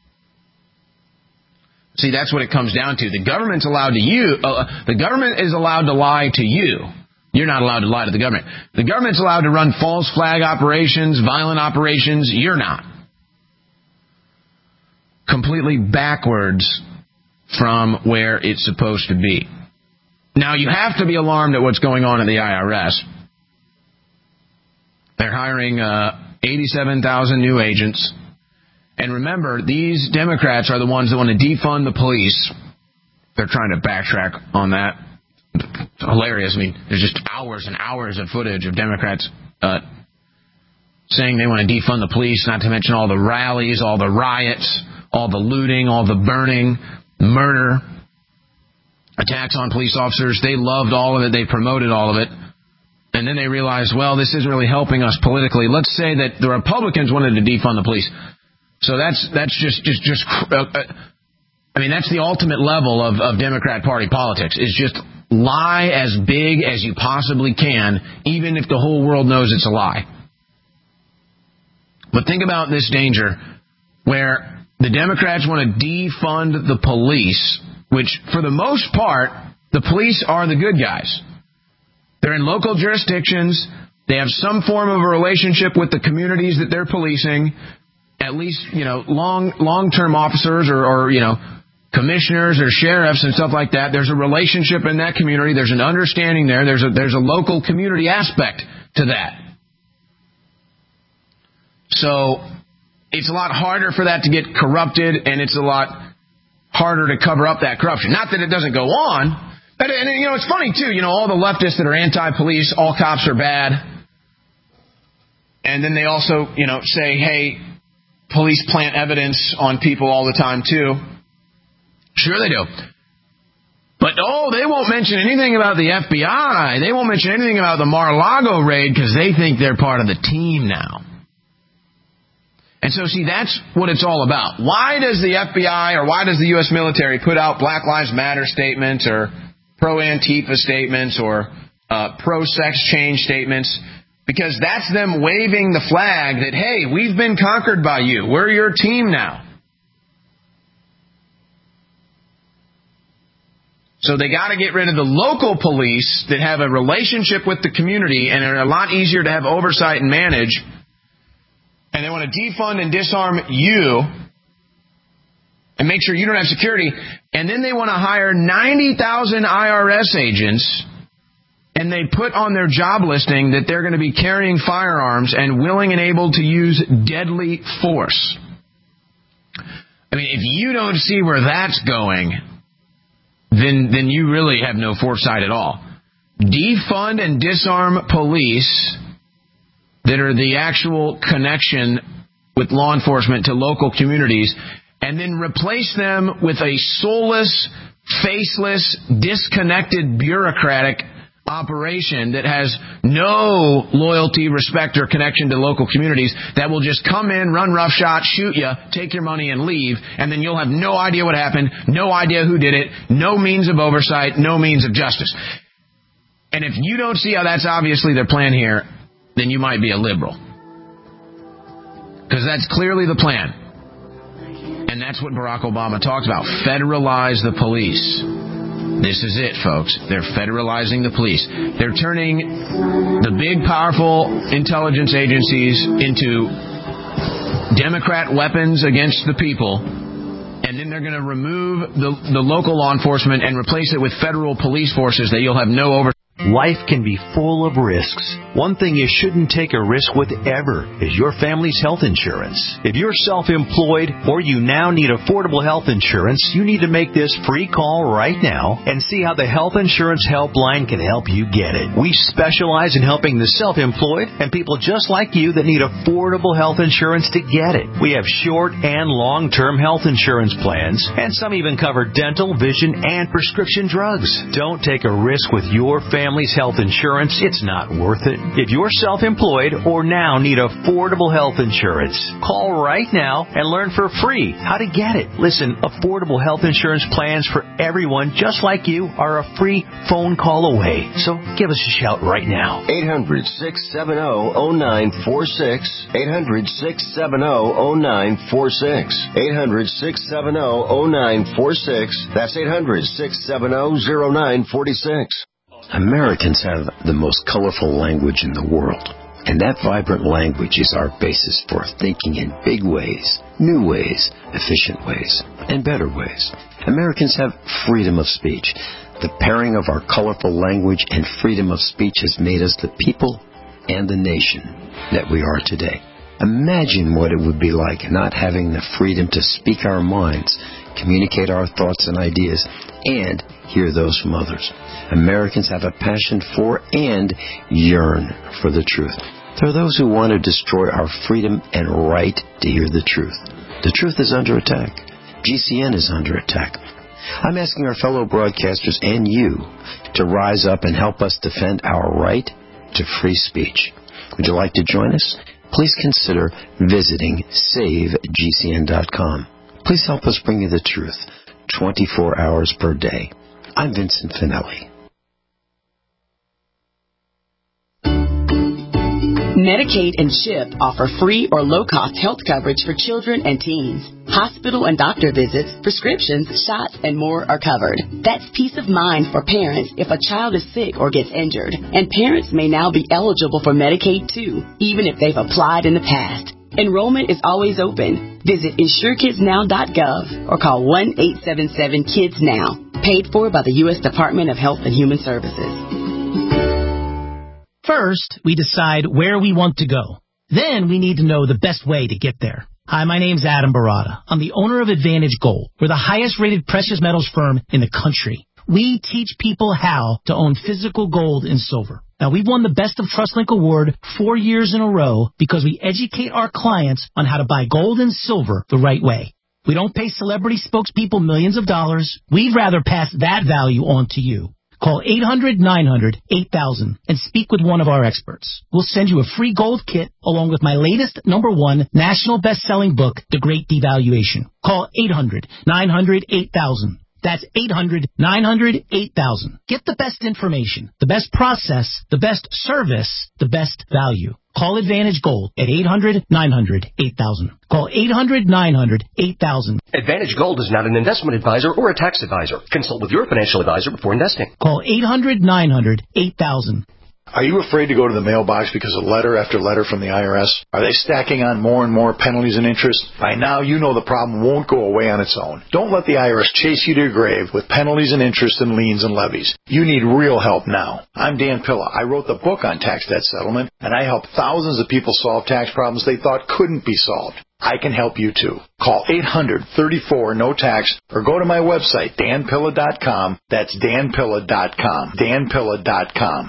See, that's what it comes down to. The government's allowed the government is allowed to lie to you. You're not allowed to lie to the government. The government's allowed to run false flag operations, violent operations. You're not. Completely backwards from where it's supposed to be. Now, you have to be alarmed at what's going on at the IRS. They're hiring 87,000 new agents. And remember, these Democrats are the ones that want to defund the police. They're trying to backtrack on that. hilarious. I mean, there's just hours and hours of footage of Democrats saying they want to defund the police, not to mention all the rallies, all the riots, all the looting, all the burning, murder, attacks on police officers. They loved all of it. They promoted all of it. And then they realized, well, this isn't really helping us politically. Let's say that the Republicans wanted to defund the police. So that's just I mean, that's the ultimate level of Democrat Party politics, is just lie as big as you possibly can, even if the whole world knows it's a lie. But think about this danger where the Democrats want to defund the police, which for the most part, the police are the good guys. They're in local jurisdictions. They have some form of a relationship with the communities that they're policing. At least, long-term officers or commissioners or sheriffs and stuff like that. There's a relationship in that community. There's an understanding there. There's a local community aspect to that. So it's a lot harder for that to get corrupted, and it's a lot harder to cover up that corruption. Not that it doesn't go on. And it's funny, too. All the leftists that are anti-police, all cops are bad. And then they also, say, hey, police plant evidence on people all the time, too. Sure they do. But, they won't mention anything about the FBI. They won't mention anything about the Mar-a-Lago raid because they think they're part of the team now. And so, see, that's what it's all about. Why does the FBI or why does the U.S. military put out Black Lives Matter statements or pro-Antifa statements or pro-sex change statements? Because that's them waving the flag that, hey, we've been conquered by you. We're your team now. So they got to get rid of the local police that have a relationship with the community and are a lot easier to have oversight and manage. And they want to defund and disarm you and make sure you don't have security. And then they want to hire 90,000 IRS agents, and they put on their job listing that they're going to be carrying firearms and willing and able to use deadly force. I mean, if you don't see where that's going, then you really have no foresight at all. Defund and disarm police that are the actual connection with law enforcement to local communities, and then replace them with a soulless, faceless, disconnected bureaucratic operation that has no loyalty, respect, or connection to local communities, that will just come in, run roughshod, shoot you, take your money, and leave, and then you'll have no idea what happened, no idea who did it, no means of oversight, no means of justice. And if you don't see how that's obviously their plan here, then you might be a liberal. Because that's clearly the plan. And that's what Barack Obama talks about. Federalize the police. This is it, folks. They're federalizing the police. They're turning the big, powerful intelligence agencies into Democrat weapons against the people. And then they're going to remove the local law enforcement and replace it with federal police forces that you'll have no oversight. Life can be full of risks. One thing you shouldn't take a risk with ever is your family's health insurance. If you're self-employed or you now need affordable health insurance, you need to make this free call right now and see how the Health Insurance Helpline can help you get it. We specialize in helping the self-employed and people just like you that need affordable health insurance to get it. We have short and long-term health insurance plans, and some even cover dental, vision, and prescription drugs. Don't take a risk with your family's health insurance. It's not worth it. If you're self-employed or now need affordable health insurance, call right now and learn for free how to get it. Listen, affordable health insurance plans for everyone just like you are a free phone call away. So give us a shout right now. 800-670-0946. 800-670-0946. 800-670-0946. That's 800-670-0946. Americans have the most colorful language in the world, and that vibrant language is our basis for thinking in big ways, new ways, efficient ways, and better ways. Americans have freedom of speech. The pairing of our colorful language and freedom of speech has made us the people and the nation that we are today. Imagine what it would be like not having the freedom to speak our minds, communicate our thoughts and ideas, and hear those from others. Americans have a passion for and yearn for the truth. There are those who want to destroy our freedom and right to hear the truth. The truth is under attack. GCN is under attack. I'm asking our fellow broadcasters and you to rise up and help us defend our right to free speech. Would you like to join us? Please consider visiting SaveGCN.com. Please help us bring you the truth 24 hours per day. I'm Vincent Finelli. Medicaid and CHIP offer free or low-cost health coverage for children and teens. Hospital and doctor visits, prescriptions, shots, and more are covered. That's peace of mind for parents if a child is sick or gets injured. And parents may now be eligible for Medicaid, too, even if they've applied in the past. Enrollment is always open. Visit InsureKidsNow.gov or call 1-877-KIDS-NOW. Paid for by the U.S. Department of Health and Human Services. First, we decide where we want to go. Then we need to know the best way to get there. Hi, my name's Adam Barada. I'm the owner of Advantage Gold. We're the highest-rated precious metals firm in the country. We teach people how to own physical gold and silver. Now, we've won the Best of TrustLink Award 4 years in a row because we educate our clients on how to buy gold and silver the right way. We don't pay celebrity spokespeople millions of dollars. We'd rather pass that value on to you. Call 800-900-8000 and speak with one of our experts. We'll send you a free gold kit along with my latest #1 national best-selling book, The Great Devaluation. Call 800-900-8000. That's 800-900-8000. Get the best information, the best process, the best service, the best value. Call Advantage Gold at 800-900-8000. Call 800-900-8000. Advantage Gold is not an investment advisor or a tax advisor. Consult with your financial advisor before investing. Call 800-900-8000. Are you afraid to go to the mailbox because of letter after letter from the IRS? Are they stacking on more and more penalties and interest? By now, you know the problem won't go away on its own. Don't let the IRS chase you to your grave with penalties and interest and liens and levies. You need real help now. I'm Dan Pilla. I wrote the book on tax debt settlement, and I help thousands of people solve tax problems they thought couldn't be solved. I can help you too. Call 800-34-NO-TAX or go to my website, danpilla.com. That's danpilla.com. danpilla.com.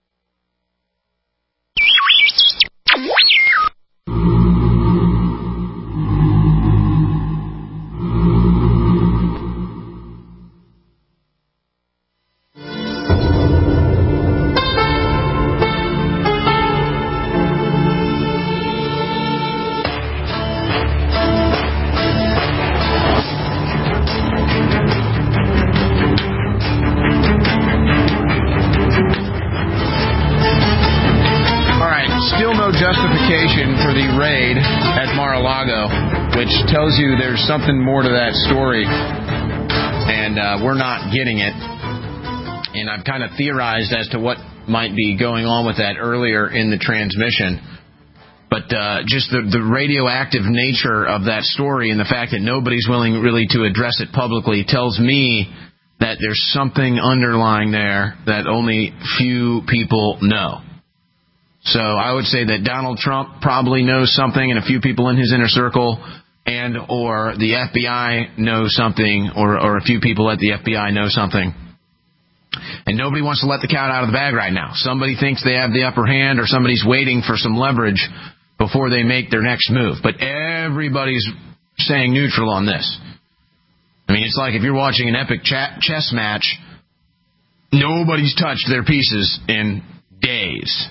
Justification for the raid at Mar-a-Lago, which tells you there's something more to that story, and we're not getting it. And I've kind of theorized as to what might be going on with that earlier in the transmission. But just the radioactive nature of that story and the fact that nobody's willing really to address it publicly tells me that there's something underlying there that only few people know. So I would say that Donald Trump probably knows something, and a few people in his inner circle, and or the FBI knows something, or a few people at the FBI know something. And nobody wants to let the cat out of the bag right now. Somebody thinks they have the upper hand, or somebody's waiting for some leverage before they make their next move. But everybody's staying neutral on this. I mean, it's like if you're watching an epic chess match, nobody's touched their pieces in days.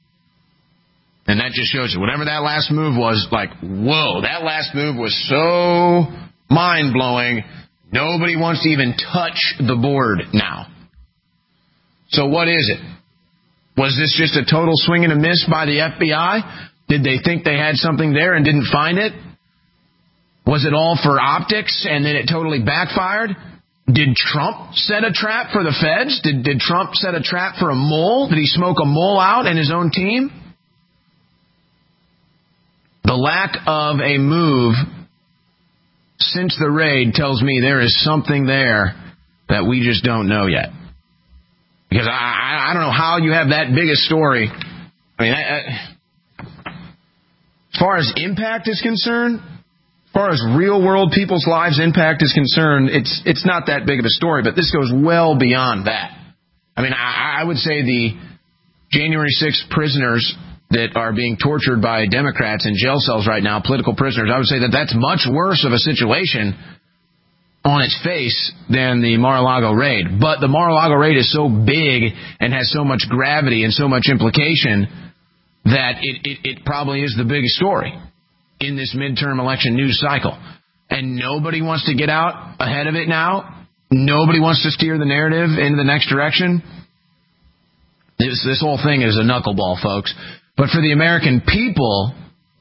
And that just shows you, whatever that last move was, like, whoa, that last move was so mind-blowing, nobody wants to even touch the board now. So what is it? Was this just a total swing and a miss by the FBI? Did they think they had something there and didn't find it? Was it all for optics and then it totally backfired? Did Trump set a trap for the feds? Did Trump set a trap for a mole? Did he smoke a mole out and his own team? The lack of a move since the raid tells me there is something there that we just don't know yet. Because I don't know how you have that big a story. I mean, as far as impact is concerned, As far as real world people's lives impact is concerned, it's not that big of a story, but this goes well beyond that. I mean, I would say the January 6th prisoners that are being tortured by Democrats in jail cells right now, political prisoners, I would say that that's much worse of a situation on its face than the Mar-a-Lago raid. But the Mar-a-Lago raid is so big and has so much gravity and so much implication that it probably is the biggest story in this midterm election news cycle. And nobody wants to get out ahead of it now. Nobody wants to steer the narrative into the next direction. This whole thing is a knuckleball, folks. But for the American people,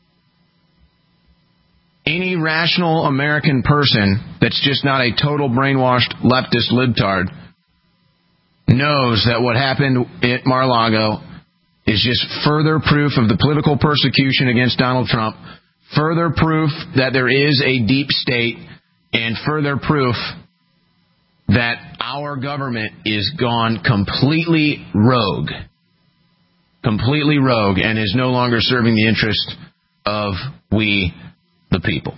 any rational American person that's just not a total brainwashed leftist libtard knows that what happened at Mar-a-Lago is just further proof of the political persecution against Donald Trump, further proof that there is a deep state, and further proof that our government is gone completely rogue, and is no longer serving the interest of we, the people.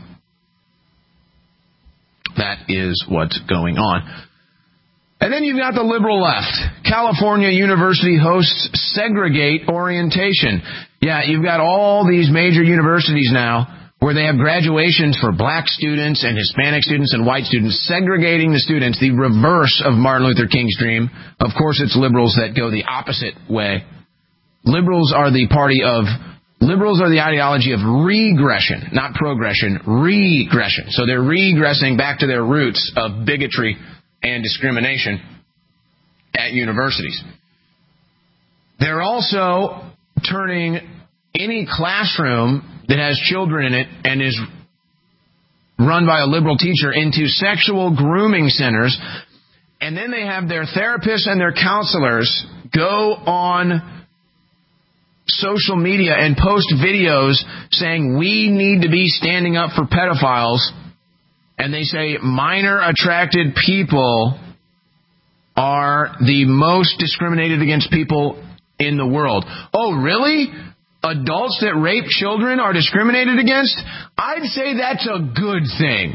That is what's going on. And then you've got the liberal left. California University hosts segregate orientation. Yeah, you've got all these major universities now where they have graduations for black students and Hispanic students and white students, segregating the students, the reverse of Martin Luther King's dream. Of course, it's liberals that go the opposite way. Liberals are the ideology of regression, not progression, regression. So they're regressing back to their roots of bigotry and discrimination at universities. They're also turning any classroom that has children in it and is run by a liberal teacher into sexual grooming centers. And then they have their therapists and their counselors go on social media and post videos saying we need to be standing up for pedophiles. And they say minor attracted people are the most discriminated against people in the world. Oh, really? Adults that rape children are discriminated against? I'd say that's a good thing.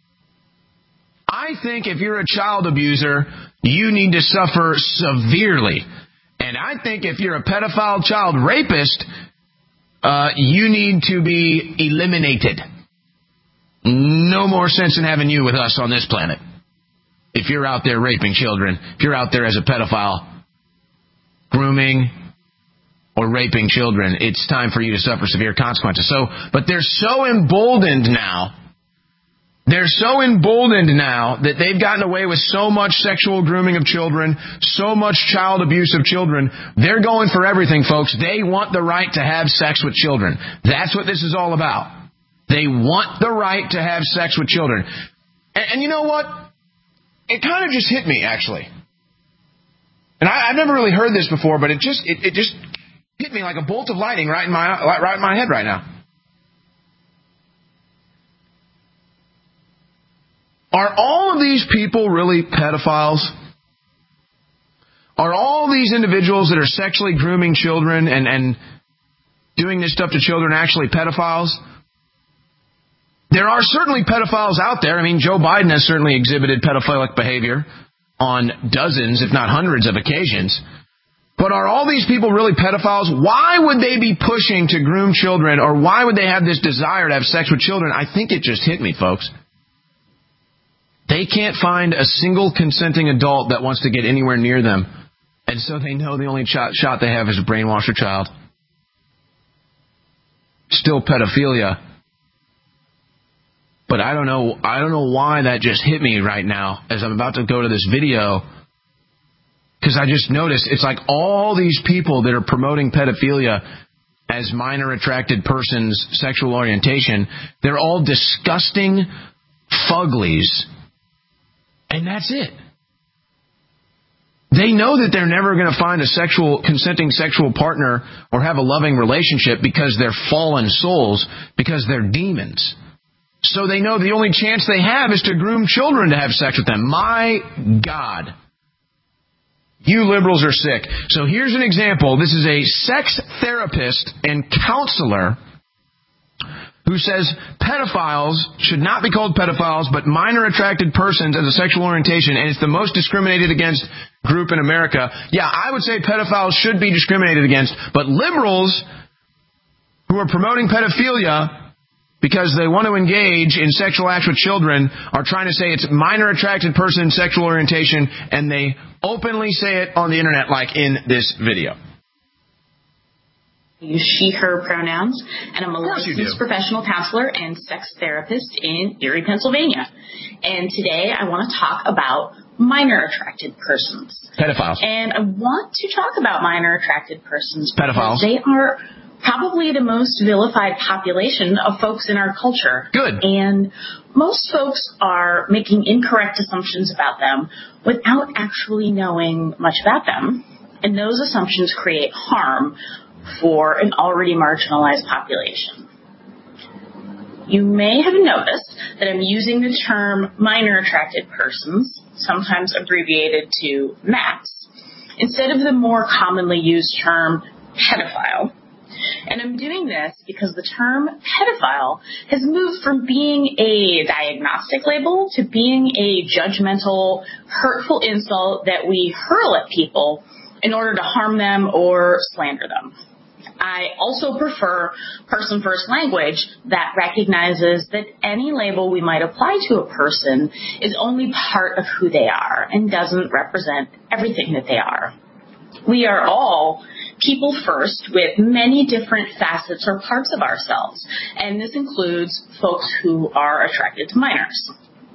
I think if you're a child abuser, you need to suffer severely. And I think if you're a pedophile child rapist, you need to be eliminated. No more sense in having you with us on this planet. If you're out there raping children, if you're out there as a pedophile, grooming or raping children, it's time for you to suffer severe consequences. But they're so emboldened now. They're so emboldened now that they've gotten away with so much sexual grooming of children, so much child abuse of children. They're going for everything, folks. They want the right to have sex with children. That's what this is all about. They want the right to have sex with children. And you know what? It kind of just hit me, actually. And I've never really heard this before, but it just hit me like a bolt of lightning right in my head right now. Are all of these people really pedophiles? Are all these individuals that are sexually grooming children and doing this stuff to children actually pedophiles? There are certainly pedophiles out there. I mean, Joe Biden has certainly exhibited pedophilic behavior on dozens, if not hundreds of occasions. But are all these people really pedophiles? Why would they be pushing to groom children, or why would they have this desire to have sex with children? I think it just hit me, folks. They can't find a single consenting adult that wants to get anywhere near them. And so they know the only shot they have is a brainwashed child. Still pedophilia. But I don't know why that just hit me right now as I'm about to go to this video. Because I just noticed it's like all these people that are promoting pedophilia as minor attracted persons' sexual orientation, they're all disgusting fuglies. And that's it. They know that they're never going to find a consenting sexual partner or have a loving relationship because they're fallen souls, because they're demons. So they know the only chance they have is to groom children to have sex with them. My God. You liberals are sick. So here's an example. This is a sex therapist and counselor who says pedophiles should not be called pedophiles, but minor attracted persons as a sexual orientation, and it's the most discriminated against group in America. Yeah, I would say pedophiles should be discriminated against, but liberals who are promoting pedophilia because they want to engage in sexual acts with children are trying to say it's minor attracted person sexual orientation, and they openly say it on the internet like in this video. Use she, her pronouns, and I'm a licensed professional counselor and sex therapist in Erie, Pennsylvania. And today I want to talk about minor attracted persons. Pedophiles. And I want to talk about minor attracted persons pedophiles. Because they are probably the most vilified population of folks in our culture. Good. And most folks are making incorrect assumptions about them without actually knowing much about them. And those assumptions create harm for an already marginalized population. You may have noticed that I'm using the term minor attracted persons, sometimes abbreviated to MAPS, instead of the more commonly used term pedophile. And I'm doing this because the term pedophile has moved from being a diagnostic label to being a judgmental, hurtful insult that we hurl at people in order to harm them or slander them. I also prefer person-first language that recognizes that any label we might apply to a person is only part of who they are and doesn't represent everything that they are. We are all people first with many different facets or parts of ourselves, and this includes folks who are attracted to minors.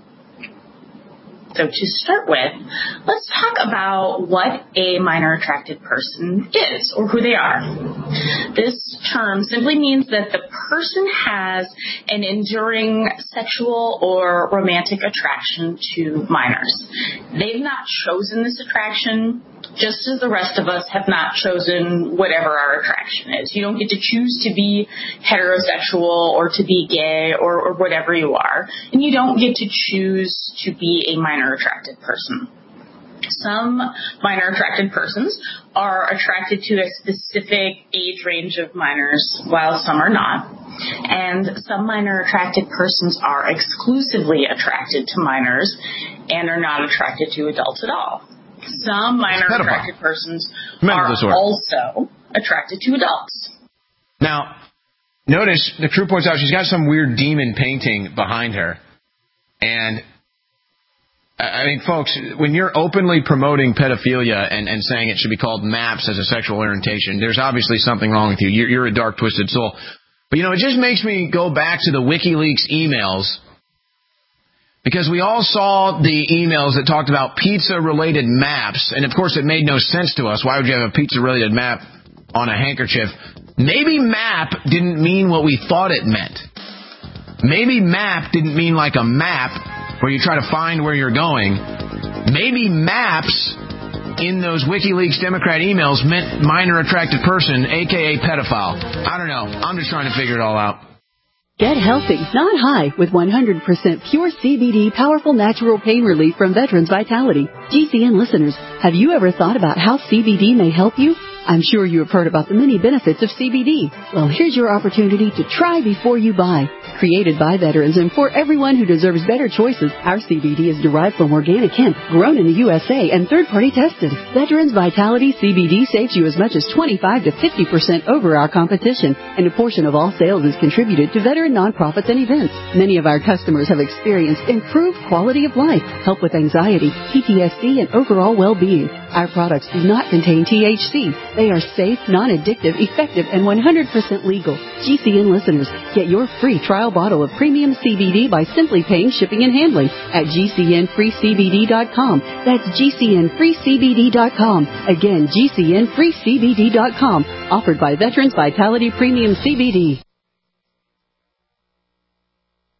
So to start with, let's talk about what a minor attracted person is or who they are. This term simply means that the person has an enduring sexual or romantic attraction to minors. They've not chosen this attraction, just as the rest of us have not chosen whatever our attraction is. You don't get to choose to be heterosexual or to be gay or whatever you are. And you don't get to choose to be a minor attracted person. Some minor attracted persons are attracted to a specific age range of minors, while some are not. And some minor attracted persons are exclusively attracted to minors and are not attracted to adults at all. Some minor attracted persons are also attracted to adults. Now, notice the crew points out she's got some weird demon painting behind her. And, I mean, folks, when you're openly promoting pedophilia and saying it should be called MAPS as a sexual orientation, there's obviously something wrong with you. You're a dark, twisted soul. But, you know, it just makes me go back to the WikiLeaks emails. Because we all saw the emails that talked about pizza-related maps, and of course it made no sense to us. Why would you have a pizza-related map on a handkerchief? Maybe map didn't mean what we thought it meant. Maybe map didn't mean like a map where you try to find where you're going. Maybe maps in those WikiLeaks Democrat emails meant minor attracted person, a.k.a. pedophile. I don't know. I'm just trying to figure it all out. Get healthy, not high, with 100% pure CBD powerful natural pain relief from Veterans Vitality. GCN listeners, have you ever thought about how CBD may help you? I'm sure you have heard about the many benefits of CBD. Well, here's your opportunity to try before you buy. Created by veterans and for everyone who deserves better choices, our CBD is derived from organic hemp, grown in the USA, and third-party tested. Veterans Vitality CBD saves you as much as 25 to 50% over our competition, and a portion of all sales is contributed to veteran nonprofits and events. Many of our customers have experienced improved quality of life, help with anxiety, PTSD, and overall well-being. Our products do not contain THC. They are safe, non-addictive, effective, and 100% legal. GCN listeners, get your free trial bottle of premium CBD by simply paying shipping and handling at GCNFreeCBD.com. That's GCNFreeCBD.com. Again, GCNFreeCBD.com. Offered by Veterans Vitality Premium CBD.